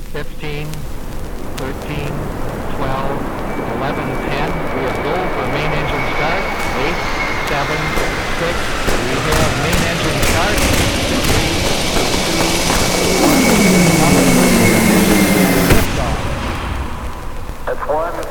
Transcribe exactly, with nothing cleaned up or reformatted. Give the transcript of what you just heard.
fifteen, thirteen, twelve, eleven, ten. We have go for main engine start. eight, seven, six. We have main engine start. three, two, one. Liftoff. That's one